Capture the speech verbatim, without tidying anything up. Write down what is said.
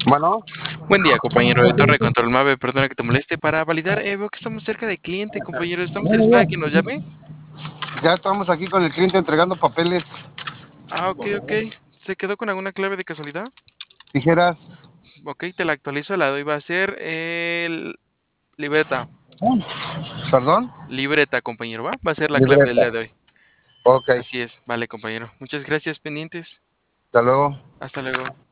Bueno, Buen día, compañero de Torre Control Mave, perdona que te moleste. Para validar, eh, veo que estamos cerca de cliente, compañero. ¿Estamos a la espera de que nos llame? ya estamos aquí con el cliente entregando papeles, Ah, ok, ok. ¿Se quedó con alguna clave de casualidad? tijeras. Ok, te la actualizo, la doy. Va a ser el... libreta. ¿Perdón? Libreta, compañero, ¿va? Va a ser la clave del Libreta. día de hoy. Ok, Así es. Vale, compañero. Muchas gracias, pendientes. hasta luego. Hasta luego.